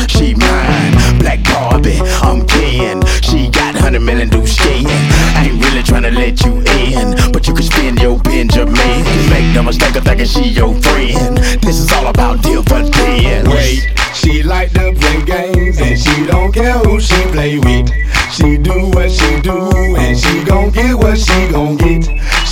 she mine. Black Barbie, I'm Ken. She got 100 million loose skin. I ain't really tryna let you in, but you can spend your Benjamin. Make no mistake of thinking she your friend. This is all about dividends. Wait, she like to play games and she don't care who she play with. She do what she do and she gon' get what she gon' get.